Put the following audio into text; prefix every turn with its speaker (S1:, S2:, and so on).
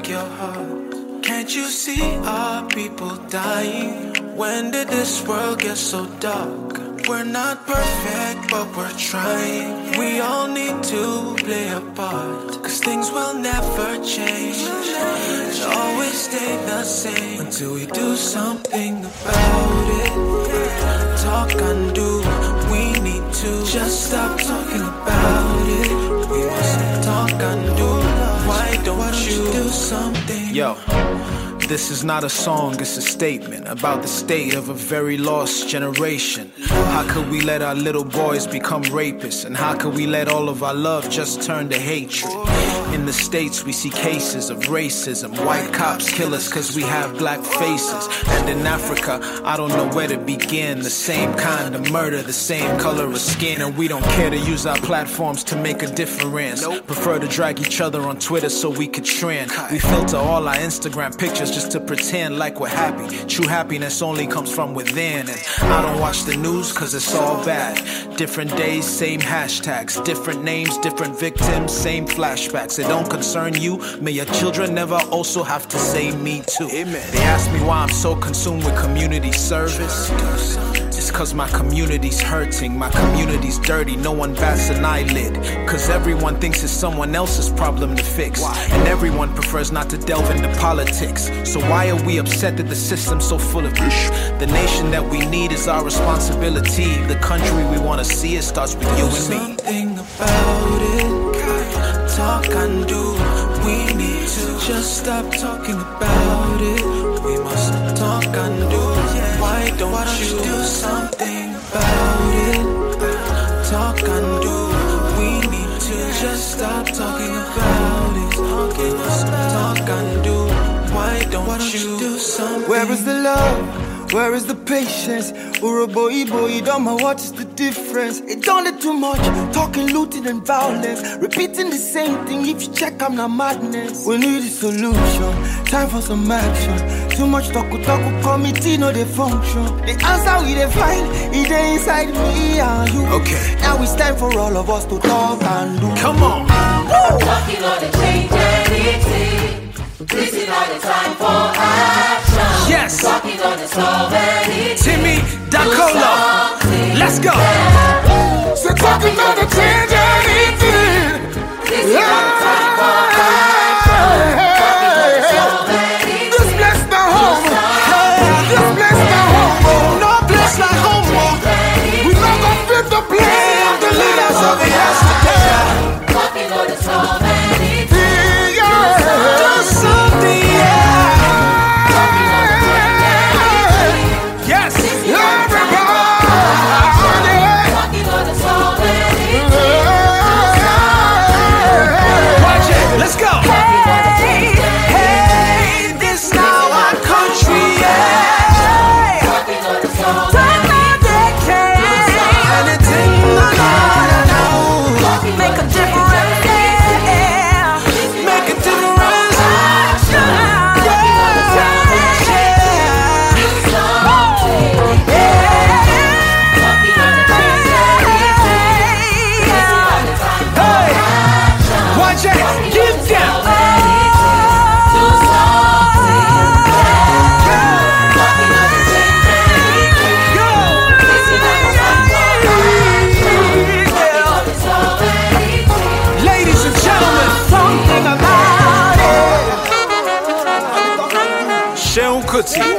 S1: break your heart. Can't you see our people dying? When did this world get so dark? We're not perfect, but we're trying. We all need to play a part, cause things will never change. They'll always stay the same until we do something about it. Talk and do, we need to just stop talking about it. We must talk and do. Why don't you do something?
S2: Yo, this is not a song, it's a statement about the state of a very lost generation. How could we let our little boys become rapists? And how could we let all of our love just turn to hatred? In the States we see cases of racism. White cops kill us cause we have black faces. And in Africa, I don't know where to begin. The same kind of murder, the same color of skin. And we don't care to use our platforms to make a difference. Prefer to drag each other on Twitter so we could trend. We filter all our Instagram pictures just to pretend like we're happy. True happiness only comes from within. And I don't watch the news cause it's all bad. Different days, same hashtags. Different names, different victims, same flashbacks. It don't concern you. May your children never also have to say me too. Amen. They ask me why I'm so consumed with community service. It's cause my community's hurting. My community's dirty. No one bats an eyelid. Cause everyone thinks it's someone else's problem to fix. And everyone prefers not to delve into politics. So why are we upset that the system's so full of ish? The nation that we need is our responsibility. The country we want to see, it starts with you and me.
S1: Something about it. Talk and do. We need to just stop talking about it. We must talk and do. Why don't you do something about it? Talk and do. We need to just stop talking about it. We must talk and do. Why don't you do something?
S3: Where is the love? Where is the patience? Or a boy, don't know what is the difference. It don't let too much, talking, looting and violence. Repeating the same thing, if you check I'm not madness. We need a solution, time for some action. Too much talk, committee, no they function. The answer we dey find, it dey inside me and you.
S2: Okay.
S3: Now it's time for all of us to talk and do.
S2: Come on.
S4: Talking on the change anything. This is not the time for action.
S2: Yes.
S4: Talking on the solve anything.
S2: Timmy Dakolo. Let's go.
S3: So talking on the change anything.
S4: This is not the time for action. Talking on the solve anything.
S3: This place my home. This place my home.
S2: No place like home.
S3: We not gonna fit the play of the leaders of the yesterday.
S4: Talking on the solve anything.
S2: Let's go. Hey, hey, this now our country, yeah. Turn my decade. Anything, no. Make a difference, yeah. Make a difference. Hey, watch it. Give them. Ladies and gentlemen, something about it. Seun Kuti.